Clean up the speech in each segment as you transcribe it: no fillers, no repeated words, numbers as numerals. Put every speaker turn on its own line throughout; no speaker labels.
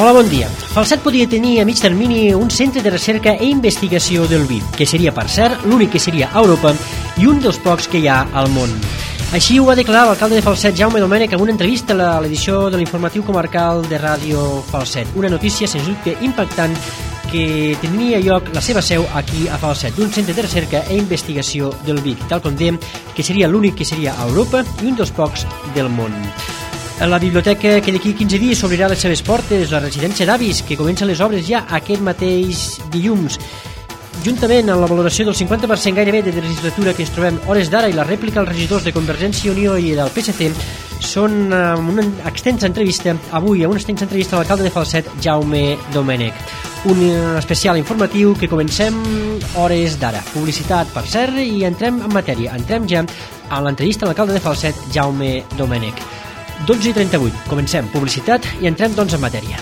Hola, bon dia. Falset podria tenir a mig termini un centre de recerca i investigació del vi, que seria, per cert, l'únic que seria a Europa i un dels pocs que hi ha al món. Així ho va declarar l'alcalde de Falset, Jaume Domènech, en una entrevista a l'edició de l'informatiu comarcal de Ràdio Falset. Una notícia, sens dubte, impactant que tenia lloc la seva seu aquí a Falset, d'un centre de recerca i investigació del vi, tal com dèiem, que seria l'únic que seria a Europa i un dels pocs del món. La biblioteca, que d'aquí 15 dies s'obrirà les seves portes, la residència d'avis, que comencen les obres ja aquest mateix dilluns, juntament amb la valoració del 50% gairebé de legislatura que ens trobem hores d'ara i la rèplica als regidors de Convergència i Unió i del PSC, són una extensa entrevista avui, una extensa entrevista a l'alcalde de Falset, Jaume Domènech. Un especial informatiu que comencem hores d'ara. Publicitat, per cert, i entrem en matèria. Entrem ja a l'entrevista a l'alcalde de Falset, Jaume Domènech. 12:38. Comencem publicitat i entrem doncs en matèria.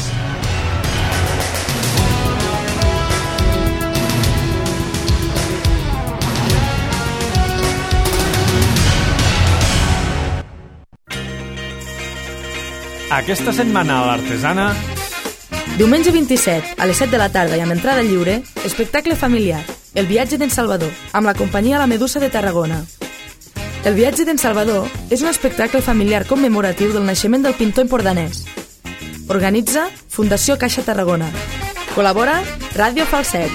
Aquesta setmana a l'Artesana...
Diumenge 27, a les 7 de la tarda i amb entrada lliure, espectacle familiar, El viatge d'en Salvador, amb la companyia La Medusa de Tarragona. El viatge d'en Salvador és un espectacle familiar commemoratiu del naixement del pintor empordanès. Organitza Fundació Caixa Tarragona. Col·labora Ràdio Falset.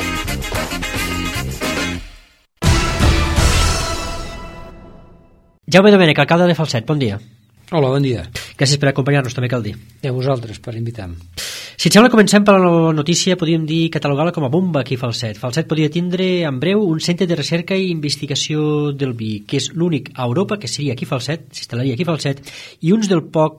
Jaume Domènech, alcalde de Falset, bon dia.
Hola, bon dia.
Gràcies per acompanyar-nos, també cal dir.
I a vosaltres per invitar-me.
Si et sembla, comencem per la notícia, podríem dir, catalogar-la com a bomba aquí a Falset. Falset podria tindre en breu un centre de recerca i investigació del vi, que és l'únic a Europa, que seria aquí a Falset, s'instal·laria aquí a Falset, i un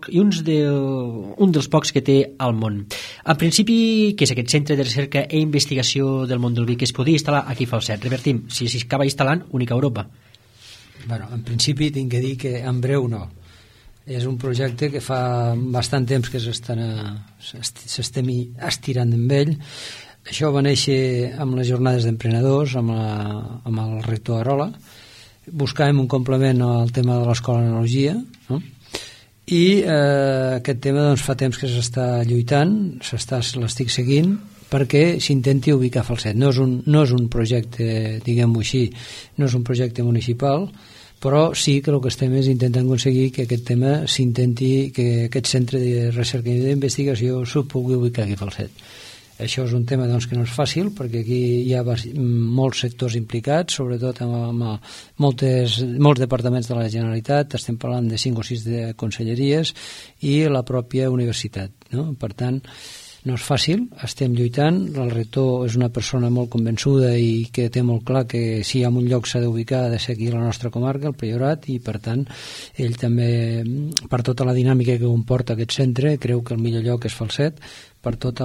dels pocs que té al món. En principi, què és aquest centre de recerca i investigació del món del vi, que es podria instal·lar aquí a Falset? Revertim, si s'acaba instal·lant, únic a Europa.
Bueno, en principi tinc que dir que en breu no. És un projecte que fa bastant temps que s'estem estirant amb ell. Això va néixer amb les jornades d'emprenedors, amb el rector Arola. Buscàvem un complement al tema de l'escola d'enologia, no? I aquest tema doncs, fa temps que s'està lluitant, l'estic seguint, perquè s'intenti ubicar a Falset. No és un projecte, diguem-ho així, no és un projecte municipal, però sí que el que estem és intentant aconseguir que aquest tema s'intenti, que aquest centre de recerca i d'investigació s'ho pugui ubicar aquí a Falset. Això és un tema doncs, que no és fàcil, perquè aquí hi ha molts sectors implicats, sobretot amb molts departaments de la Generalitat, estem parlant de 5 o 6 de conselleries i la pròpia universitat, no? Per tant, no és fàcil, estem lluitant. El rector és una persona molt convençuda i que té molt clar que si hi ha un lloc s'ha d'ubicar ha de ser aquí a la nostra comarca, el Priorat, i per tant ell també, per tota la dinàmica que comporta aquest centre, creu que el millor lloc és Falset per tots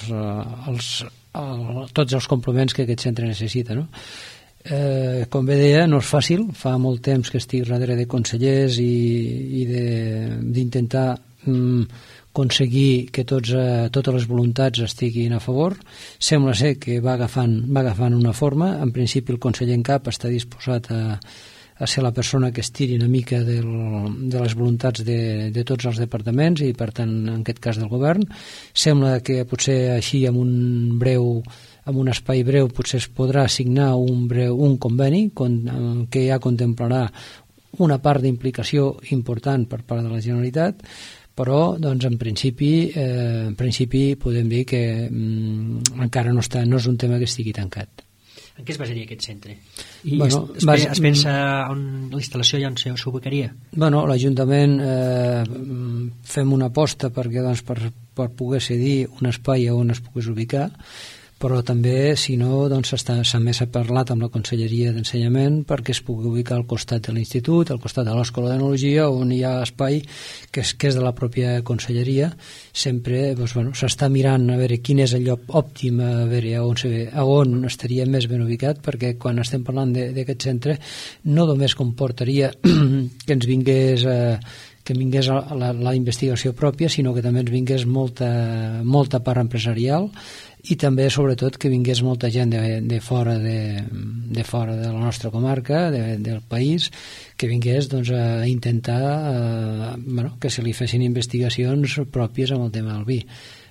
els complements que aquest centre necessita, no? Com bé deia, no és fàcil, fa molt temps que estic darrere de consellers i d'intentar aconseguir que totes les voluntats estiguin a favor. Sembla ser que va agafant una forma. En principi el conseller en cap està disposat a ser la persona que estiri una mica de les voluntats de tots els departaments i per tant en aquest cas del govern. Sembla que potser així amb un espai breu potser es podrà signar un conveni que ja contemplarà una part d'implicació important per part de la Generalitat, però doncs, en principi podem dir que encara no és un tema que estigui tancat.
En què es basaria aquest centre? I
bueno,
es pensa on la instal·lació ja on s'ubicaria?
Bueno, l'Ajuntament fem una aposta perquè, doncs, per poder cedir un espai on es pogués ubicar, però també, si no, doncs també s'ha parlat amb la Conselleria d'Ensenyament perquè es pugui ubicar al costat de l'Institut, al costat de l'Escola d'Enologia, on hi ha espai que és de la pròpia Conselleria. Sempre doncs, s'està mirant a veure quin és el lloc òptim, a veure on estaria més ben ubicat, perquè quan estem parlant d'aquest centre no només comportaria que ens vingués la investigació pròpia, sinó que també ens vingués molta part empresarial i també, sobretot, que vingués molta gent de fora de la nostra comarca, del país, que vingués doncs, a intentar que se li fessin investigacions pròpies amb el tema del vi.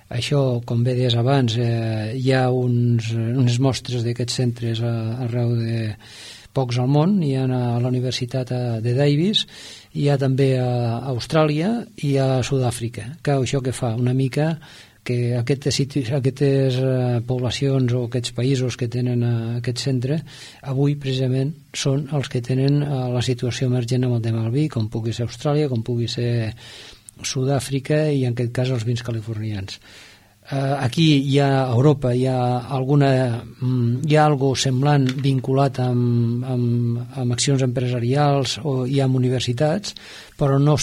Això, com bé deies abans, hi ha unes mostres d'aquests centres arreu de pocs al món. Hi ha a la Universitat de Davis, hi ha també a Austràlia i a Sud-àfrica. Això que fa una mica que aquestes poblacions o aquests països que tenen aquest centre avui precisament són els que tenen la situació emergent amb el tema del vi, com pugui ser Austràlia, com pugui ser Sud-àfrica i en aquest cas els vins californians. Aquí a Europa hi ha algo semblant vinculat amb accions empresarials o hi ha universitats, però no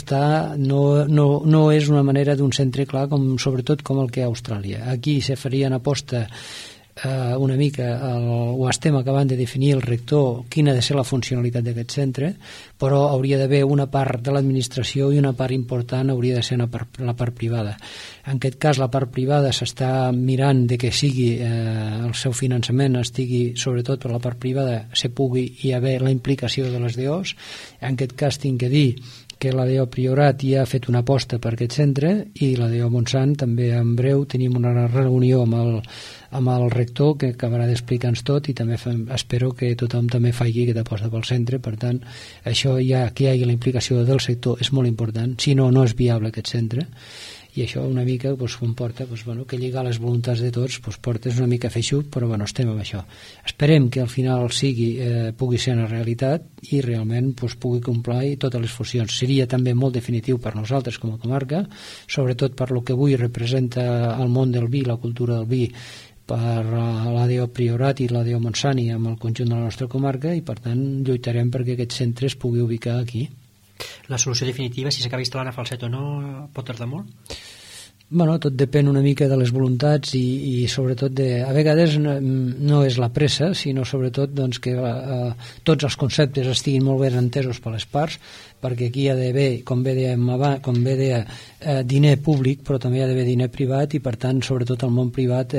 és una manera d'un centre clar sobretot com el que hi ha a Austràlia. Aquí se farien aposta una mica ho estem acabant de definir el rector quina ha de ser la funcionalitat d'aquest centre, però hauria d'haver una part de l'administració i una part important hauria de ser la part privada. En aquest cas la part privada s'està mirant de que sigui el seu finançament estigui sobretot per la part privada se pugui hi haver la implicació de les DOs. En aquest cas tinc que dir que la DO Priorat ja ha fet una aposta per aquest centre i la DO Montsant també en breu tenim una reunió amb el rector que acabarà d'explicar-nos tot i també espero que tothom també faci aquesta aposta pel centre. Per tant, això ja que hi hagi la implicació del sector és molt important, si no, no és viable aquest centre. I això una mica comporta que lligar les voluntats de tots portes una mica feixuc, però estem amb això. Esperem que al final pugui ser una realitat i realment pugui complir totes les funcions. Seria també molt definitiu per nosaltres com a comarca, sobretot per lo que avui representa el món del vi, la cultura del vi, per l'ADO Priorat i l'ADO Montsant amb el conjunt de la nostra comarca i per tant lluitarem perquè aquest centre es pugui ubicar aquí.
La solució definitiva, si s'acaba instal·lant a Falset o no, pot tardar molt?
Tot depèn una mica de les voluntats i sobretot a vegades no és la pressa, sinó sobretot que tots els conceptes estiguin molt ben entesos per les parts, perquè aquí hi ha d'haver, com bé deia, diner públic, però també hi ha d'haver diner privat i per tant, sobretot el món privat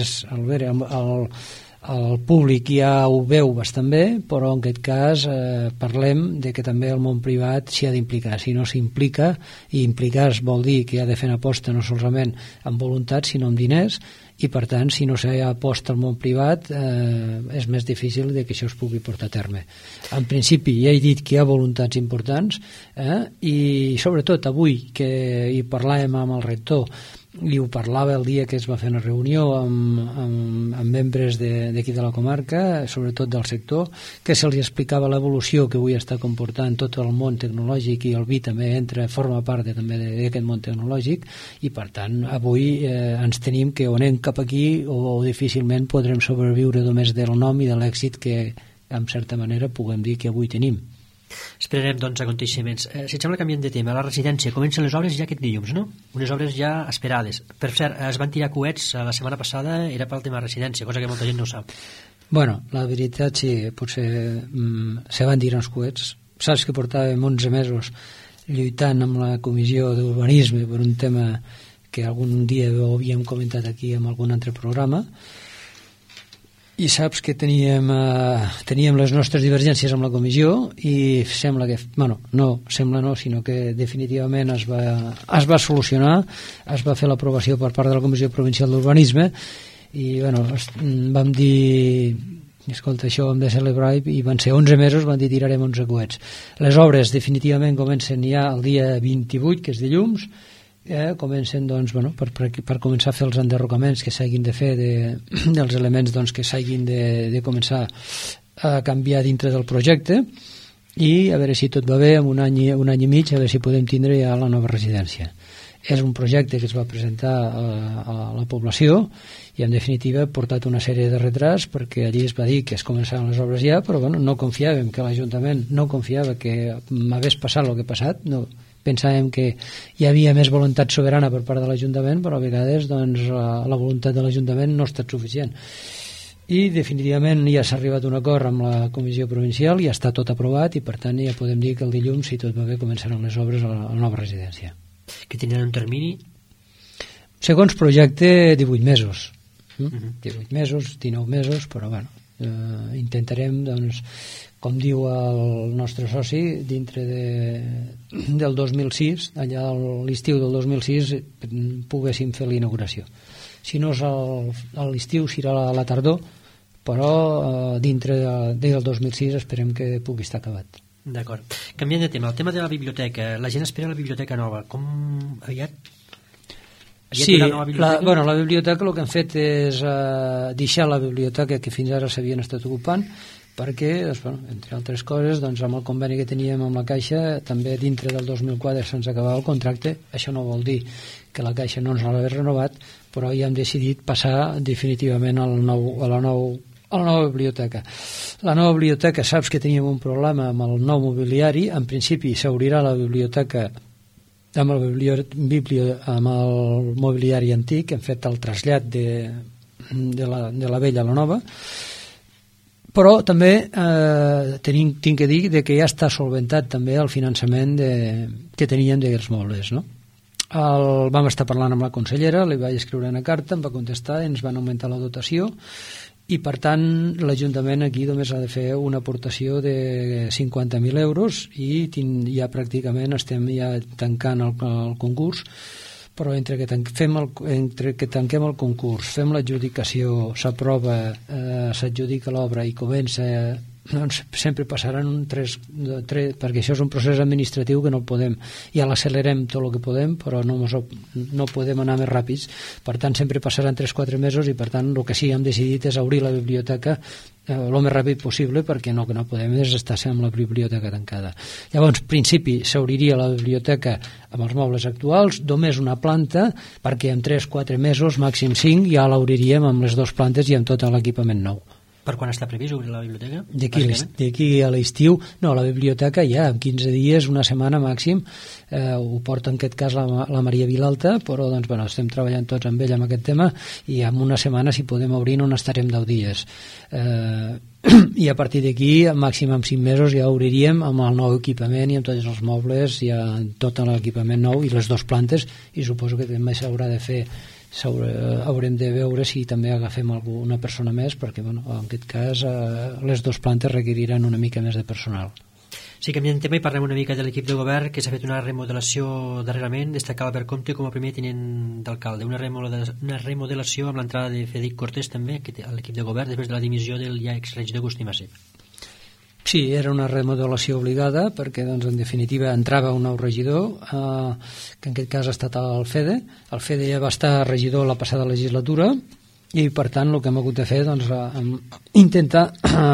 el públic ja ho veu bastant bé, però en aquest cas parlem de que també el món privat s'hi ha d'implicar. Si no s'implica, i implicar vol dir que ha de fer una aposta no solament amb voluntat sinó amb diners, i per tant si no s'hi aposta al món privat és més difícil de que això es pugui portar a terme. En principi ja he dit que hi ha voluntats importants i sobretot avui que hi parlàvem amb el rector i ho parlava el dia que es va fer una reunió amb membres d'aquí de la comarca, sobretot del sector, que se'ls explicava l'evolució que avui està comportant tot el món tecnològic i el vi també forma part també d'aquest món tecnològic i per tant avui ens tenim que o anem cap aquí o difícilment podrem sobreviure només del nom i de l'èxit que en certa manera puguem dir que avui tenim.
Esperarem, aconteixements. Si et sembla, canviant de tema, la residència, comencen les obres ja aquest dilluns, no? Unes obres ja esperades. Per cert, es van tirar coets la setmana passada, era pel tema residència, cosa que molta gent no sap.
La veritat sí, potser se van tirar uns coets. Saps que portàvem 11 mesos lluitant amb la comissió d'urbanisme per un tema que algun dia ho havíem comentat aquí en algun altre programa, i saps que teníem les nostres divergències amb la comissió i sembla que, sinó que definitivament es va solucionar, es va fer l'aprovació per part de la Comissió Provincial d'Urbanisme i vam dir escolta, això ho hem de celebrar i van ser 11 mesos, van dir tirarem 11 coets. Les obres definitivament comencen ja el dia 28, que és dilluns, comencen per començar a fer els enderrocaments que s'hagin de fer dels elements que s'hagin de començar a canviar dintre del projecte i a veure si tot va bé, en un any i mig a veure si podem tindre ja la nova residència. És un projecte que es va presentar a la població i en definitiva ha portat una sèrie de retrats perquè allí es va dir que es començaven les obres ja, però no confiàvem que l'Ajuntament no confiava que m'hagués passat el que ha passat, pensàvem que hi havia més voluntat soberana per part de l'Ajuntament, però a vegades la voluntat de l'Ajuntament no ha estat suficient. I definitivament ja s'ha arribat a un acord amb la Comissió Provincial i ja està tot aprovat i per tant ja podem dir que el dilluns, si tot va bé, començaran les obres a la nova residència.
Que tindran un termini?
Segons projecte, 18 mesos. 18 mesos, 19 mesos, però intentarem, doncs, com diu el nostre soci, dintre del 2006, allà a l'estiu del 2006, poguéssim fer la inauguració. Si no és a l'estiu, serà a la tardor, però dintre del 2006 esperem que pugui estar acabat.
D'acord. Canviant de tema, el tema de la biblioteca. La gent espera la biblioteca nova. Com aviat?
Sí, la biblioteca el que han fet és deixar la biblioteca que fins ara s'havien estat ocupant, perquè, entre altres coses, amb el conveni que teníem amb la Caixa, també dintre del 2004 se'ns acabava el contracte. Això no vol dir que la Caixa no ens l'hagués renovat, però ja hem decidit passar definitivament a la nova biblioteca. La nova biblioteca, saps que teníem un problema amb el nou mobiliari. En principi s'obrirà la biblioteca amb el mobiliari antic. Hem fet el trasllat de la vella a la nova, però també tinc que dir que ja està solventat també el finançament que teníem dels mobles, no? Vam estar parlant amb la consellera, li vaig escriure una carta, em va contestar, ens van augmentar la dotació i per tant l'Ajuntament aquí només ha de fer una aportació de 50.000 euros i ja pràcticament estem ja tancant el concurs, però entre que tanquem el concurs, fem l'adjudicació, s'aprova, s'adjudica l'obra i comença, doncs sempre passaran tres, perquè això és un procés administratiu que no podem, ja l'accelerem tot el que podem, però no podem anar més ràpids, per tant sempre passaran 3-4 mesos i per tant el que sí hem decidit és obrir la biblioteca el més ràpid possible, perquè el que no podem és estar amb la biblioteca tancada. Llavors, principi, s'obriria la biblioteca amb els mobles actuals, només una planta, perquè en 3-4 mesos, màxim 5, ja l'obriríem amb les 2 plantes i amb tot l'equipament nou.
Per quan està previst obrir la biblioteca?
D'aquí a l'estiu, no, la biblioteca ja en 15 dies, una setmana màxim, ho porta en aquest cas la Maria Vilalta, però estem treballant tots amb ella en aquest tema i en una setmana, si podem obrir, no n'estarem 10 dies. I a partir d'aquí, màxim en 5 mesos, ja obriríem amb el nou equipament i amb tots els mobles, ja tot l'equipament nou i les 2 plantes, i suposo que també s'haurà de fer, haurem de veure si també agafem alguna persona més, perquè en aquest cas les 2 plantes requeriran una mica més de personal.
Sí, canviant de tema i parlem una mica de l'equip de govern, que s'ha fet una remodelació darrerament, destacar Albert Comte com a primer tinent d'alcalde, una remodelació amb l'entrada de Federic Cortés també a l'equip de govern després de la dimissió del ja exregidor Agustí Massé.
Sí, era una remodelació obligada perquè, en definitiva, entrava un nou regidor, que en aquest cas ha estat el Fede. El Fede ja va estar regidor la passada legislatura i, per tant, el que hem hagut de fer intentar,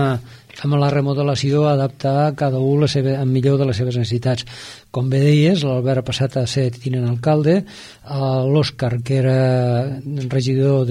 amb la remodelació, adaptar cada un en millor de les seves necessitats. Com bé deies, l'Albert ha passat a ser tinent alcalde, l'Òscar, que era regidor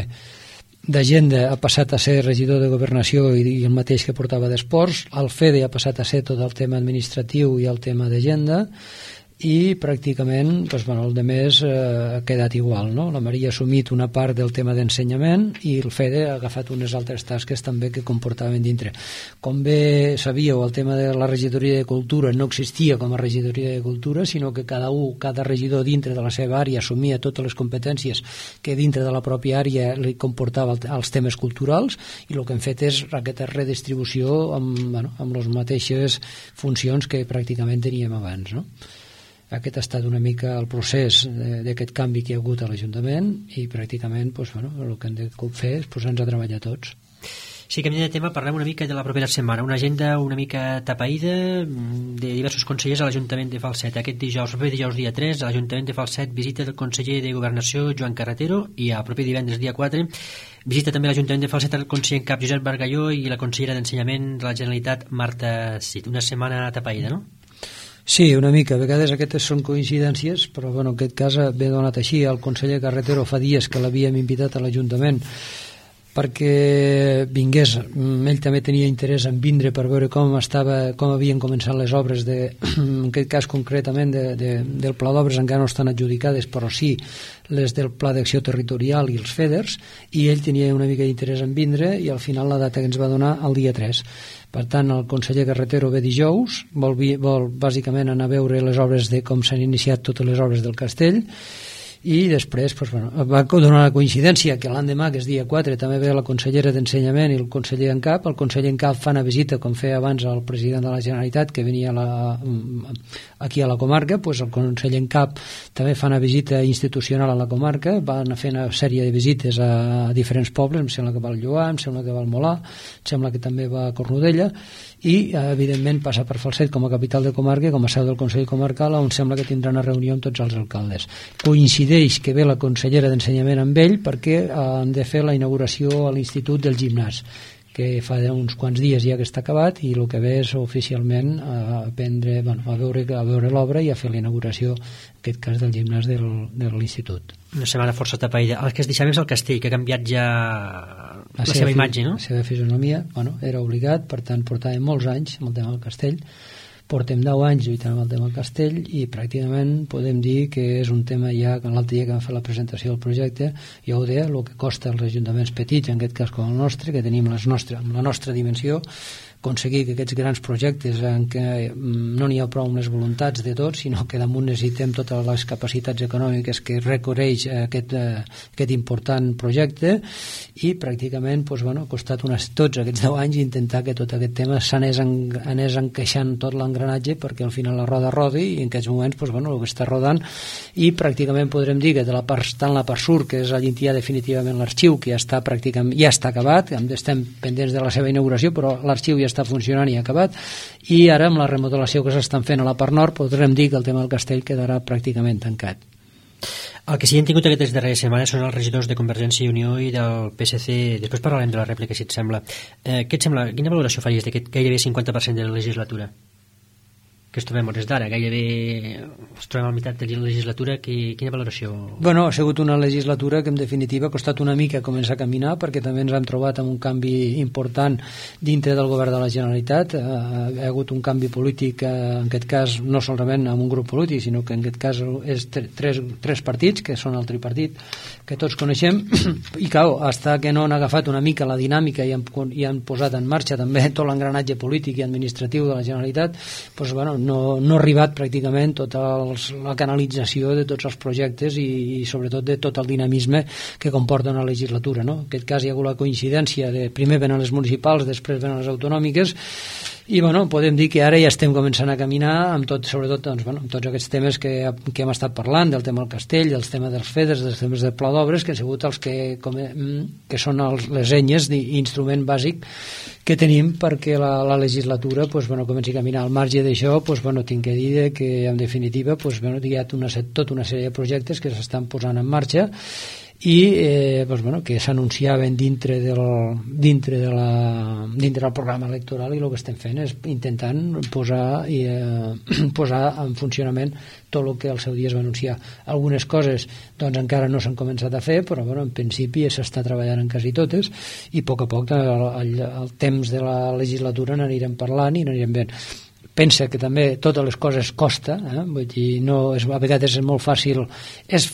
d'Agenda, ha passat a ser regidor de Governació i el mateix que portava d'Esports. El Fede ha passat a ser tot el tema administratiu i el tema d'Agenda, i pràcticament el de més ha quedat igual, no? La Maria ha assumit una part del tema d'ensenyament i el Fede ha agafat unes altres tasques també que comportaven dintre. Com bé sabíeu, el tema de la regidoria de Cultura no existia com a regidoria de Cultura, sinó que cada regidor dintre de la seva àrea assumia totes les competències que dintre de la pròpia àrea li comportava els temes culturals, i el que hem fet és aquesta redistribució amb les mateixes funcions que pràcticament teníem abans, no? Aquest ha estat una mica el procés d'aquest canvi que hi ha hagut a l'Ajuntament i pràcticament el que hem de fer és posar-nos a treballar tots.
Sí, canviant de tema, parlem una mica de la propera setmana, una agenda una mica tapaïda de diversos consellers a l'Ajuntament de Falset. Aquest proper dijous dia 3, a l'Ajuntament de Falset visita del conseller de Governació Joan Carretero, i a proper divendres dia 4 visita també a l'Ajuntament de Falset el conseller en cap Josep Bargalló i la consellera d'Ensenyament de la Generalitat Marta Cid. Una setmana tapaïda, no?
Sí, una mica. A vegades aquestes són coincidències, però en aquest cas ve donat així. El conseller Carretero fa dies que l'havíem invitat a l'Ajuntament perquè vingués. Ell també tenia interès en vindre per veure com havien començat les obres, en aquest cas concretament del Pla d'Obres, encara no estan adjudicades, però sí les del Pla d'Acció Territorial i els FEDERs, i ell tenia una mica d'interès en vindre, i al final la data que ens va donar el dia 3. Per tant, el conseller Carretero ve dijous, vol bàsicament anar a veure les obres de com s'han iniciat totes les obres del castell, i després va donar la coincidència que l'endemà, que és dia 4, també ve la consellera d'Ensenyament i el conseller en cap. El conseller en cap fa una visita, com feia abans el president de la Generalitat, que venia aquí a la comarca. El conseller en cap també fa una visita institucional a la comarca, van a fer una sèrie de visites a diferents pobles, em sembla que va al Lloar, em sembla que va al Molà, em sembla que també va a Cornudella, i evidentment passa per Falset com a capital de comarca, com a seu del Consell Comarcal, on sembla que tindrà una reunió amb tots els alcaldes. Coincideix que ve la consellera d'Ensenyament amb ell perquè han de fer la inauguració a l'Institut del Gimnàs, que fa uns quants dies ja que està acabat, i el que ve és oficialment a veure l'obra i a fer la inauguració, en aquest cas del gimnàs de l'Institut.
Una setmana força tapaïda. El que es deixava és el castell, que ha canviat ja la seva imatge, no?
La seva fisonomia, era obligat, per tant portàvem molts anys amb el tema del castell. Portem 10 anys lluitant amb el tema del castell i pràcticament podem dir que és un tema ja, l'altre dia que vam fer la presentació del projecte, ja ho deia, el que costa als ajuntaments petits, en aquest cas com el nostre, que tenim amb la nostra dimensió, aconseguir que aquests grans projectes en què no n'hi ha prou amb les voluntats de tots, sinó que damunt necessitem totes les capacitats econòmiques que requereix aquest important projecte, i pràcticament ha costat tots aquests 10 anys intentar que tot aquest tema anés encaixant tot l'engranatge perquè al final la roda rodi, i en aquests moments el que està rodant, i pràcticament podrem dir que tant la part sur, que és ja definitivament l'arxiu, que ja està acabat, estem pendents de la seva inauguració, però l'arxiu ja està funcionant i acabat, i ara amb la remodelació que s'estan fent a la part nord podrem dir que el tema del castell quedarà pràcticament tancat.
El que sí hem tingut aquestes darreres setmanes són els regidors de Convergència i Unió i del PSC. Després parlarem de la rèplica, si et sembla. Què et sembla? Quina valoració faries d'aquest gairebé 50% de la legislatura que ens trobem hores d'ara? Gairebé ens trobem a la meitat de la legislatura. Quina valoració?
Ha sigut una legislatura que en definitiva ha costat una mica començar a caminar, perquè també ens hem trobat amb un canvi important dintre del govern de la Generalitat. Hi ha hagut un canvi polític, en aquest cas no solament amb un grup polític, sinó que en aquest cas és tres partits, que són el tripartit, que tots coneixem, i clar, fins que no han agafat una mica la dinàmica i han posat en marxa també tot l'engranatge polític i administratiu de la Generalitat, no ha arribat pràcticament tota la canalització de tots els projectes i sobretot de tot el dinamisme que comporta una legislatura, no? En aquest cas hi ha hagut la coincidència de primer venen les municipals, després venen les autonòmiques, i podem dir que ara ja estem començant a caminar amb sobretot amb tots aquests temes que hem estat parlant, del tema del castell, del tema dels FEDERs, dels temes del pla d'obres, que han sigut els que són les eines d'instrument bàsic que tenim perquè la legislatura comenci a caminar. Al marge d'això, tinc que dir que en definitiva hi ha tota una sèrie de projectes que s'estan posant en marxa i que s'anunciaven dintre del programa electoral, i el que estem fent és intentant posar en funcionament tot el que al seu dia es va anunciar. Algunes coses encara no s'han començat a fer, però en principi s'està treballant en quasi totes, i a poc el temps de la legislatura n'anirem parlant i n'anirem veient. Pensa que també totes les coses costa, vull dir, a vegades és molt fàcil, és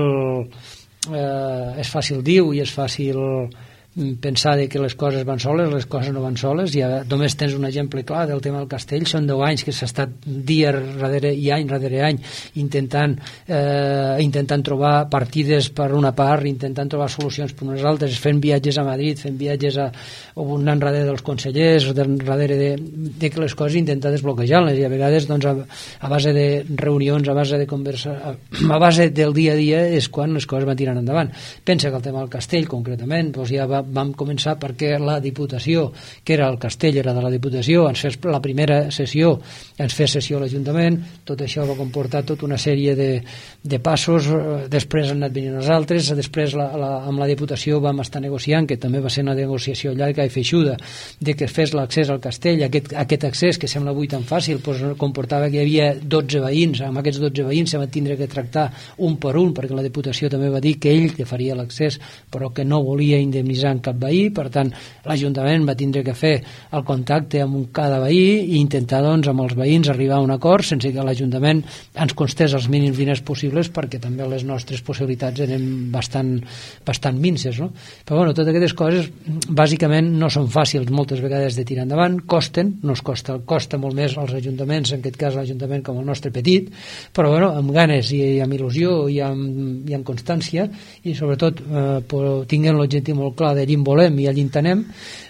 fàcil dir i és fàcil pensar que les coses van soles, les coses no van soles. Ja només tens un exemple clar del tema del castell, són 10 anys que s'ha estat dia darrere i any darrere any intentant trobar partides per una part, intentant trobar solucions per unes altres, fent viatges a Madrid, fent viatges anant darrere dels consellers, darrere de que les coses, intentar desbloquejar-les, i a vegades a base de reunions, a base de conversa, a base del dia a dia és quan les coses van tirant endavant. Pensa que el tema del castell concretament ja vam començar perquè la Diputació, que era el castell, era de la Diputació, ens fes la primera sessió, ens fes sessió a l'Ajuntament, tot això va comportar tota una sèrie de passos, després han anat venint els altres, després amb la Diputació vam estar negociant, que també va ser una negociació llarga i feixuda, de que fes l'accés al castell. Aquest accés, que sembla avui tan fàcil, comportava que hi havia 12 veïns, amb aquests 12 veïns se van tindre que tractar un per un, perquè la Diputació també va dir que ell que faria l'accés, però que no volia indemnitzar representaran cap veí, per tant l'Ajuntament va tindre que fer el contacte amb cada veí i intentar doncs, amb els veïns arribar a un acord sense que l'Ajuntament ens constés els mínims diners possibles, perquè també les nostres possibilitats eren bastant minces, no? Però bueno, totes aquestes coses bàsicament no són fàcils moltes vegades de tirar endavant, costen, costa molt més als ajuntaments, en aquest cas l'Ajuntament com el nostre petit, però bueno, amb ganes i amb il·lusió i amb constància i sobretot tinguent l'objectiu molt clar de allí en volem i allí en tenem,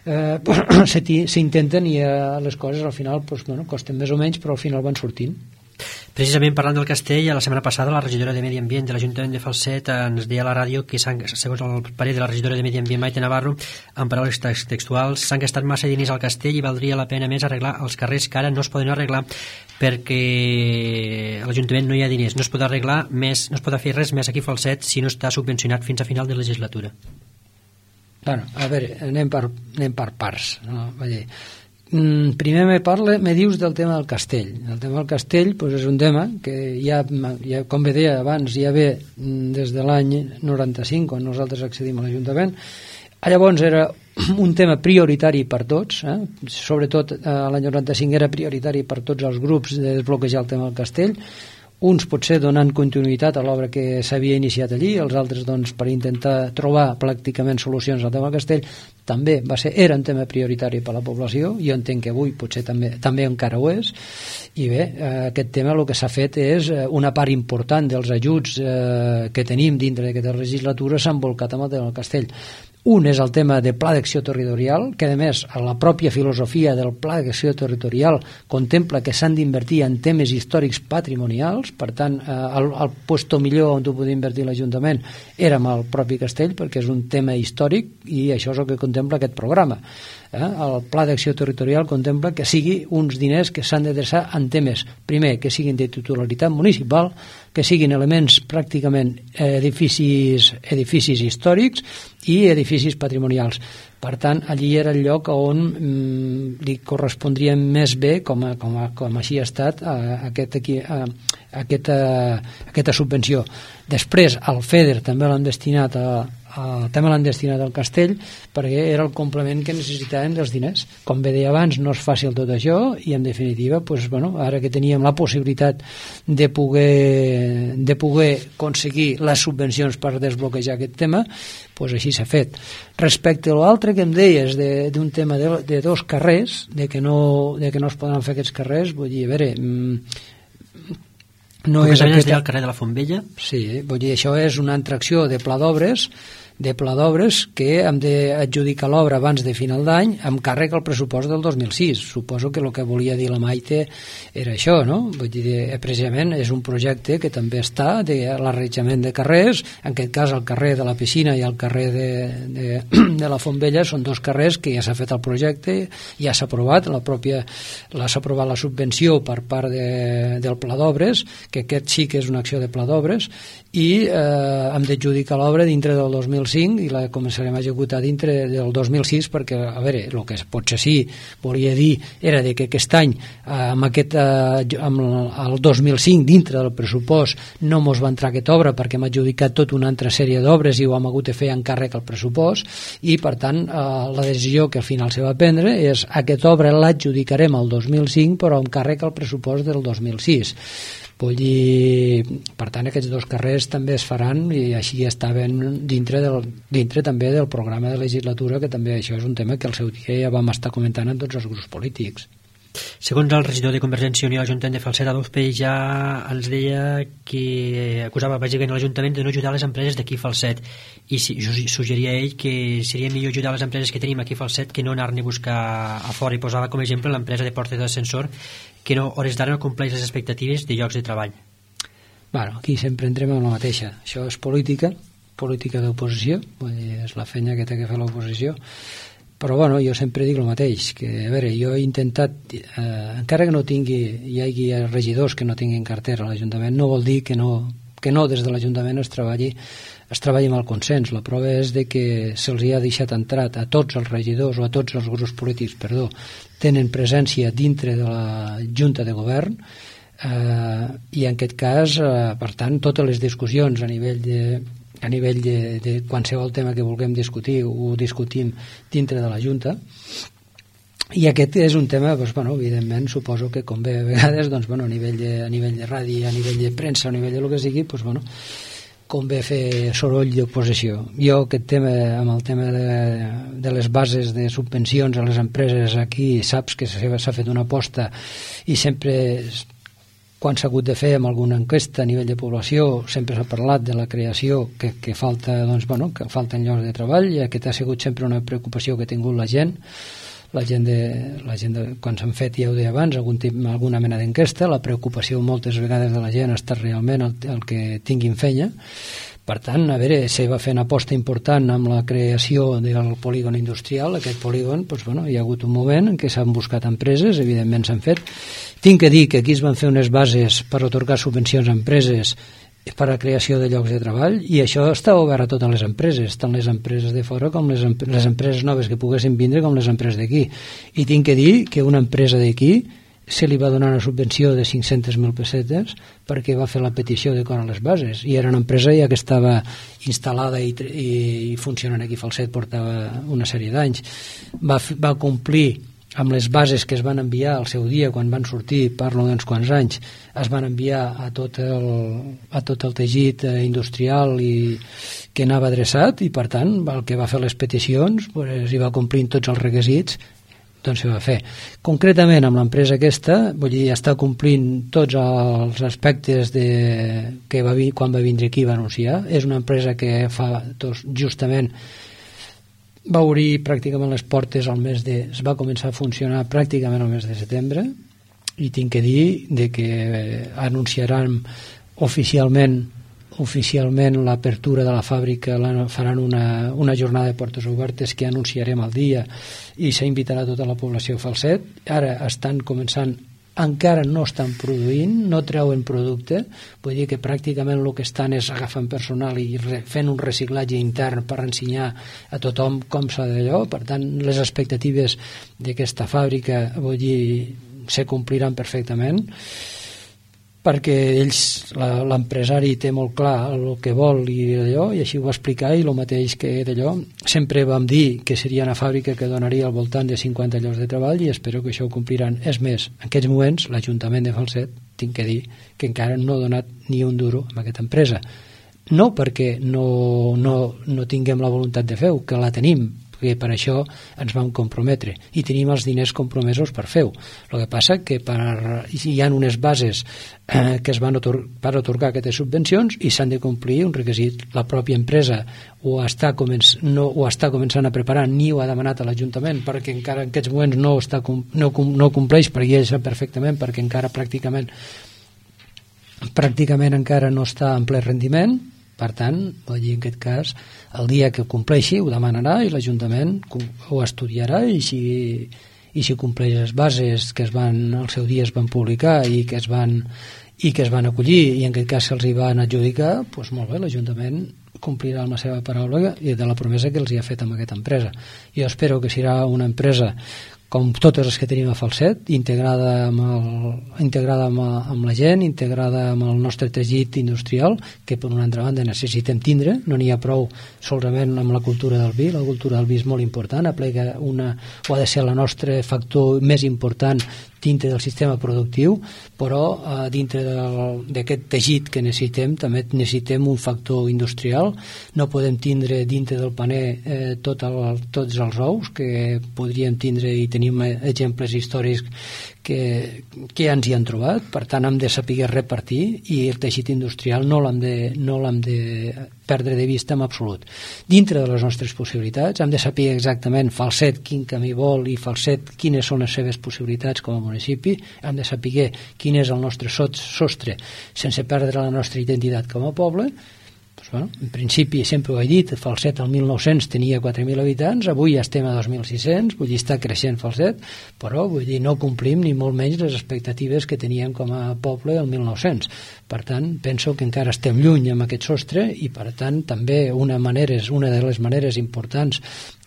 s'intenten i les coses al final costen més o menys, però al final van sortint.
Precisament parlant del castell, la setmana passada la regidora de Medi Ambient de l'Ajuntament de Falset ens deia a la ràdio que segons el parer de la regidora de Medi Ambient Maite Navarro, en paraules textuals, s'han gastat massa diners al castell i valdria la pena més arreglar els carrers que ara no es poden arreglar perquè a l'Ajuntament no hi ha diners, no es pot arreglar més, no es pot fer res més aquí a Falset si no està subvencionat fins a final de legislatura.
Bueno, a veure, anem per parts, no? Primer me dius del tema del castell. El tema del castell és un tema que ja, com bé deia abans, ja ve des de l'any 95 quan nosaltres accedim a l'Ajuntament. Llavors era un tema prioritari per tots, sobretot l'any 95 era prioritari per tots els grups de desbloquejar el tema del castell, uns potser donant continuïtat a l'obra que s'havia iniciat allí, els altres doncs, per intentar trobar pràcticament solucions al tema del castell. També era un tema prioritari per a la població, jo entenc que avui potser també encara ho és, i bé, aquest tema el que s'ha fet és una part important dels ajuts que tenim dintre d'aquesta legislatura s'han volcat amb el tema del castell. Un és el tema de pla d'acció territorial, que a més la pròpia filosofia del pla d'acció territorial contempla que s'han d'invertir en temes històrics patrimonials, per tant el lloc millor on ho podia invertir l'Ajuntament era amb el propi castell, perquè és un tema històric i això és el que contempla aquest programa. El pla d'acció territorial contempla que sigui uns diners que s'han d'adreçar en temes, primer, que siguin de titularitat municipal, que siguin elements pràcticament edificis històrics i edificis patrimonials. Per tant, allí era el lloc on li correspondria més bé, com així ha estat, aquesta subvenció. Després, el FEDER també l'han destinat al castell perquè era el complement que necessitaven dels diners. Com bé deia abans, no és fàcil tot això i en definitiva, ara que teníem la possibilitat de poder aconseguir les subvencions per desbloquejar aquest tema, així s'ha fet. Respecte a l'altre que em deies d'un tema de dos carrers, de que no es poden fer aquests carrers, vull dir, a veure, no és aquest...
el carrer de la Fontvella?
Sí, vull dir, això és una atracció de pla d'obres que hem d'adjudicar l'obra abans de final d'any amb càrrec al pressupost del 2006. Suposo que el que volia dir la Maite era això, no? Vull dir, precisament és un projecte que també està de l'arranjament de carrers, en aquest cas el carrer de la Piscina i el carrer de la Fontvella són dos carrers que ja s'ha fet el projecte, ja s'ha aprovat s'ha aprovat la subvenció per part del pla d'obres, que aquest sí que és una acció de pla d'obres, i hem d'adjudicar l'obra dintre del 2005 i la començarem a executar dintre del 2006 perquè, a veure, el que potser sí volia dir era que aquest any amb el 2005 dintre del pressupost no mos va entrar aquesta obra perquè hem adjudicat tota una altra sèrie d'obres i ho hem hagut de fer en càrrec al pressupost i per tant la decisió que al final se va prendre és aquesta obra l'adjudicarem al 2005 però amb càrrec al pressupost del 2006. Vull dir, per tant aquests dos carrers també es faran i així estaven dintre també del programa de legislatura, que també això és un tema que al seu dia ja vam estar comentant amb tots els grups polítics.
Segons el regidor de Convergència i Unió a l'Ajuntament de Falset, Adolf Peix, ja ens deia que acusava bàsicament l'Ajuntament de no ajudar les empreses d'aquí a Falset i suggeria ell que seria millor ajudar les empreses que tenim aquí a Falset que no anar-ne a buscar a fora, i posava com a exemple l'empresa de portes d'ascensor que no, hores d'ara no compleix les expectatives de llocs de treball.
Bueno, aquí sempre entrem en la mateixa. Això és política d'oposició, és la feina que té que fer l'oposició. Però bueno, jo sempre dic el mateix, que a veure, jo he intentat, encara que hi hagi regidors que no tinguin cartera a l'Ajuntament, no vol dir que no des de l'Ajuntament es treballi amb el consens. La prova és que se'ls ha deixat entrat a tots els regidors o a tots els grups polítics, tenen presència dintre de la Junta de Govern i en aquest cas, per tant, totes les discussions a nivell a nivell de qualsevol tema que vulguem discutir, ho discutim dintre de la Junta. I aquest és un tema, doncs, bueno, evidentment, suposo que convé a vegades, doncs, bueno, a nivell de ràdio, a nivell de premsa, a nivell de lo que sigui, doncs, bueno, convé fer soroll d'oposició. Jo aquest tema, amb el tema de les bases de subvencions a les empreses, aquí saps que s'ha fet una aposta i sempre, quan s'ha hagut de fer amb alguna enquesta a nivell de població, sempre s'ha parlat de la creació que falta, doncs, bueno, que falten llocs de treball, i aquest ha sigut sempre una preocupació que ha tingut la gent, quan s'han fet, ja ho deia abans, alguna mena d'enquesta, la preocupació moltes vegades de la gent ha estat realment el que tinguin feina. Per tant, a veure, se va fer una aposta important amb la creació del polígon industrial. Aquest polígon, doncs, bueno, hi ha hagut un moment en què s'han buscat empreses, evidentment s'han fet. Tinc que dir que aquí es van fer unes bases per atorgar subvencions a empreses per a creació de llocs de treball, i això està obert a totes les empreses, tant les empreses de fora com les empreses noves que poguessin vindre com les empreses d'aquí. I tinc que dir que una empresa d'aquí se li va donar una subvenció de 500.000 pessetes perquè va fer la petició d'acord a les bases, i era una empresa ja que estava instal·lada i funcionant aquí a Falset, portava una sèrie d'anys. Va complir amb les bases que es van enviar al seu dia quan van sortir, parlo d'uns quants anys, es van enviar a tot el teixit industrial i que anava adreçat, i per tant el que va fer les peticions, pues, i va complint tots els requisits, doncs se va fer. Concretament amb l'empresa aquesta, vull dir, està complint tots els aspectes que quan va vindre aquí va anunciar. És una empresa que justament va obrir pràcticament les portes es va començar a funcionar pràcticament al mes de setembre, i tinc que dir que anunciaran oficialment l'apertura de la fàbrica, faran una jornada de portes obertes que anunciarem el dia, i s'invitarà tota la població a Falset. Ara estan començant, encara no estan produint, no treuen producte, vull dir que pràcticament el que estan és agafant personal i fent un reciclatge intern per ensenyar a tothom com s'ha d'allò. Per tant, les expectatives d'aquesta fàbrica, vull dir, se compliran perfectament, perquè l'empresari té molt clar el que vol i allò, i així ho va explicar, i el mateix que d'allò. Sempre vam dir que seria una fàbrica que donaria al voltant de 50 llocs de treball, i espero que això ho compliran. És més, en aquests moments l'Ajuntament de Falset, tinc que dir que encara no ha donat ni un duro a aquesta empresa. No perquè no tinguem la voluntat de fer-ho, que la tenim, perquè per això ens vam comprometre i tenim els diners compromesos per fer-ho. El que passa que hi ha unes bases que es van per atorgar aquestes subvencions i s'han de complir un requisit. La pròpia empresa ho està començant a preparar, ni ho ha demanat a l'Ajuntament, perquè encara en aquests moments no compleix, perquè ell sap perfectament, perquè encara pràcticament encara no està en ple rendiment. Per tant, vull dir, en aquest cas, el dia que compleixi ho demanarà i l'Ajuntament ho estudiarà, i si compleix les bases que al seu dia es van publicar i que es van acollir, i en aquest cas se'ls hi van adjudicar, doncs molt bé, l'Ajuntament complirà amb la seva paraula i de la promesa que els hi ha fet amb aquesta empresa. Jo espero que serà una empresa com totes les que tenim a Falset, integrada amb la gent, integrada amb el nostre teixit industrial, que per una altra banda necessitem tindre. No n'hi ha prou solament amb la cultura del vi. La cultura del vi és molt important, aplega o ha de ser el nostre factor més important dintre del sistema productiu, però dintre d'aquest teixit que necessitem també necessitem un factor industrial. No podem tindre dintre del paner tots els ous que podríem tindre, i tenim exemples històrics que ens hi han trobat. Per tant, hem de saber repartir, i el teixit industrial no l'hem de perdre de vista en absolut. Dintre de les nostres possibilitats hem de saber exactament Falset quin camí vol, i Falset quines són les seves possibilitats com a municipi. Hem de saber quin és el nostre sostre sense perdre la nostra identitat com a poble. Bueno, en principi, sempre ho he dit, Falset el 1900 tenia 4.000 habitants, avui estem a 2.600, vull dir, està creixent Falset, però vull dir, no complim ni molt menys les expectatives que teníem com a poble el 1900. Per tant, penso que encara estem lluny amb aquest sostre, i per tant també una de les maneres importants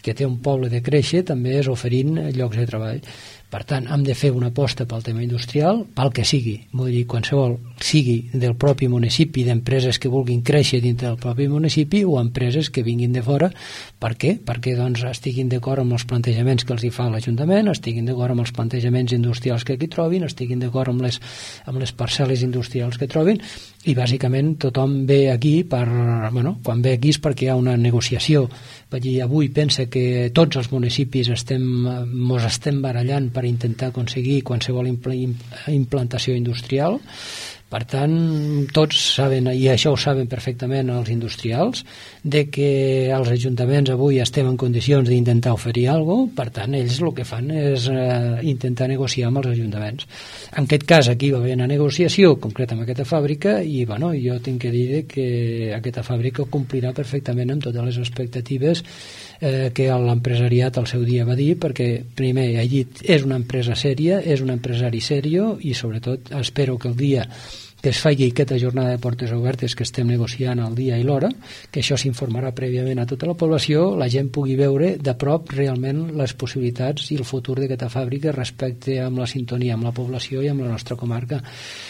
que té un poble de créixer també és oferint llocs de treball. Per tant, hem de fer una aposta pel tema industrial, pel que sigui, vull dir, qualsevol sigui del propi municipi, d'empreses que vulguin créixer dintre del propi municipi o empreses que vinguin de fora. Per què? Perquè doncs, estiguin d'acord amb els plantejaments que els hi fa l'Ajuntament, estiguin d'acord amb els plantejaments industrials que aquí trobin, estiguin d'acord amb les parcel·les industrials que trobin, i bàsicament tothom ve aquí quan ve aquí és perquè hi ha una negociació. Avui pensa que tots els municipis mos estem barallant per intentar aconseguir qualsevol implantació industrial. Per tant, tots saben, i això ho saben perfectament els industrials, de que els ajuntaments avui estem en condicions d'intentar oferir alguna cosa. Per tant, ells el que fan és intentar negociar amb els ajuntaments. En aquest cas, aquí va haver una negociació concreta amb aquesta fàbrica i jo tinc que dir que aquesta fàbrica complirà perfectament amb totes les expectatives que l'empresariat al seu dia va dir, perquè primer ha dit és una empresa sèria, és un empresari serio, i sobretot espero que el dia que es faci aquesta jornada de portes obertes que estem negociant el dia i l'hora, que això s'informarà prèviament a tota la població, la gent pugui veure de prop realment les possibilitats i el futur d'aquesta fàbrica respecte amb la sintonia amb la població i amb la nostra comarca.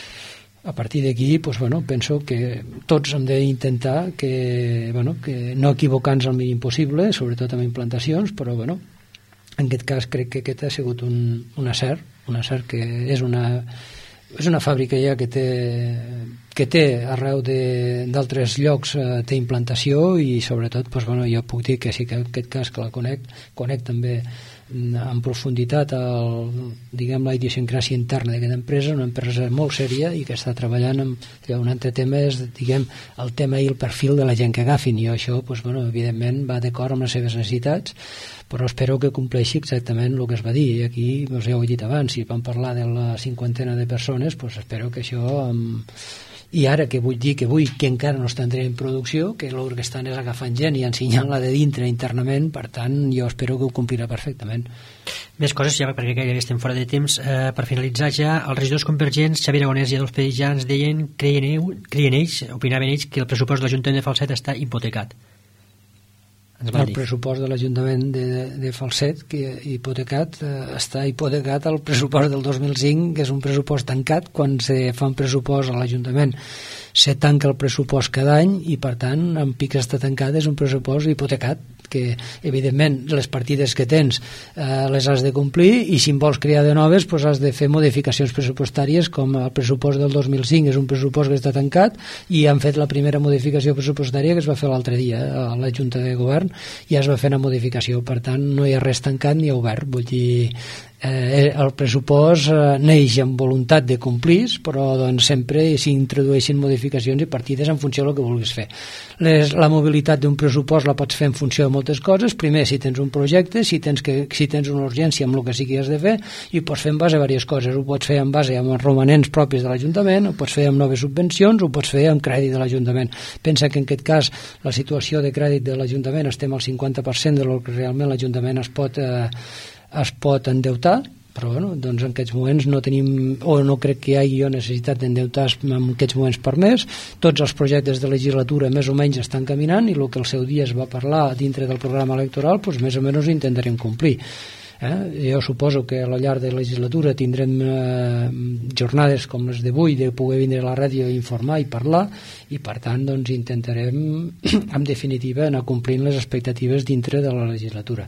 A partir d'aquí, penso que tots hem d'intentar que no equivocar-nos el mínim possible, sobretot amb implantacions, però en aquest cas crec que aquest ha sigut un acert que és una fàbrica ja que té arreu d'altres llocs té implantació, i sobretot jo puc dir que sí que en aquest cas que la conec també en profunditat la idiosincràsia interna d'aquesta empresa, una empresa molt sèria i que està treballant amb un altre tema és el tema i el perfil de la gent que agafin, i això evidentment va d'acord amb les seves necessitats, però espero que compleixi exactament el que es va dir. I aquí ja ho he dit abans, si vam parlar de la 50 de persones, espero que això i ara que vull dir que encara no està entrant en producció, que el que estan és agafant gent i ensenyant-la de dintre internament, per tant jo espero que ho complirà perfectament.
Més coses ja, perquè gairebé estem fora de temps. Per finalitzar ja, els regidors convergents Xavier Aragonès i Adolf Pedijà ens deien, opinaven ells que el pressupost de l'Ajuntament de Falset està hipotecat.
El pressupost de l'Ajuntament de Falset està hipotecat al pressupost del 2005, que és un pressupost tancat. Quan se fa un pressupost a l'Ajuntament se tanca el pressupost cada any i per tant en pic està tancat, és un pressupost hipotecat que evidentment les partides que tens les has de complir, i si en vols crear de noves has de fer modificacions pressupostàries, com el pressupost del 2005 és un pressupost que està tancat i han fet la primera modificació pressupostària que es va fer l'altre dia a la Junta de Govern, i es va fer una modificació. Per tant no hi ha res tancat ni obert, vull dir el pressupost neix amb voluntat de complir, però sempre s'introdueixen modificacions i partides en funció del que vulguis fer. La mobilitat d'un pressupost la pots fer en funció de moltes coses. Primer, si tens un projecte, si tens una urgència amb el que sí que has de fer, i ho pots fer en base a diverses coses. Ho pots fer en base a els romanents propis de l'Ajuntament, ho pots fer amb noves subvencions, ho pots fer amb crèdit de l'Ajuntament. Pensa que en aquest cas la situació de crèdit de l'Ajuntament estem al 50% del que realment l'Ajuntament es pot endeutar, però en aquests moments no tenim, o no crec que hi hagi necessitat d'endeutar en aquests moments per més. Tots els projectes de legislatura més o menys estan caminant, i el que al seu dia es va parlar dintre del programa electoral més o menys ho intentarem complir. Jo suposo que a la llarg de la legislatura tindrem jornades com les d'avui de poder vindre a la ràdio i informar i parlar, i per tant intentarem en definitiva anar complint les expectatives dintre de la legislatura.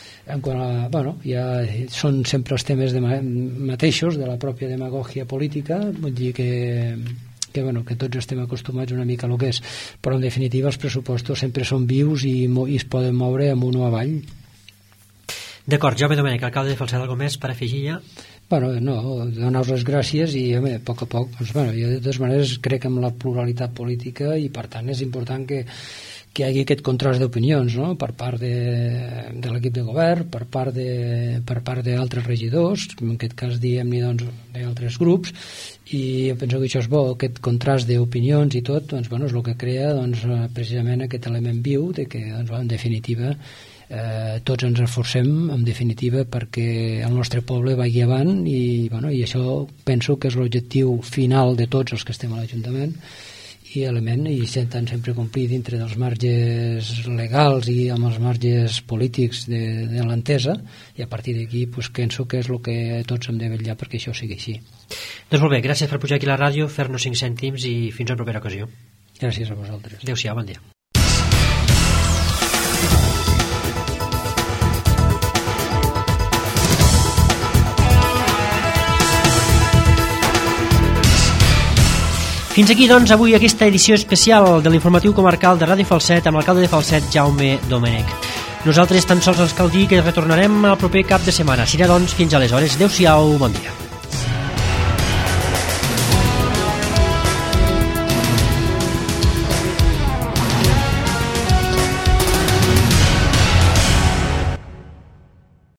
Ja són sempre els temes mateixos de la pròpia demagògia política, vull dir que tots estem acostumats una mica a el que és, però en definitiva els pressupostos sempre són vius i es poden moure amunt o avall.
D'acord, Jaume Domènech, alcalde de Falset, alguna més per afegir ja?
Donar-vos les gràcies i a poc a poc, jo de totes maneres crec en la pluralitat política, i per tant és important que hi hagi aquest contrast d'opinions, no? Per part de l'equip de govern, per part d'altres regidors, en aquest cas diguem-ne d'altres grups, i penso que això és bo, aquest contrast d'opinions i tot, és el que crea precisament aquest element viu de que en definitiva tots ens esforcem en definitiva perquè el nostre poble vagi avant, i això penso que és l'objectiu final de tots els que estem a l'Ajuntament, intentant sempre complir dintre dels marges legals i amb els marges polítics de l'entesa, i a partir d'aquí penso que és el que tots hem de vetllar perquè això sigui així.
Doncs molt bé, gràcies per pujar aquí a la ràdio, fer-nos 5 cèntims i fins a una propera ocasió.
Gràcies a vosaltres.
Adéu-siau, bon dia. Fins aquí, doncs, avui aquesta edició especial de l'informatiu comarcal de Ràdio Falset amb l'alcalde de Falset, Jaume Domènech. Nosaltres tan sols ens cal dir que retornarem el proper cap de setmana. Serà, doncs, fins aleshores. Adéu-siau, bon dia.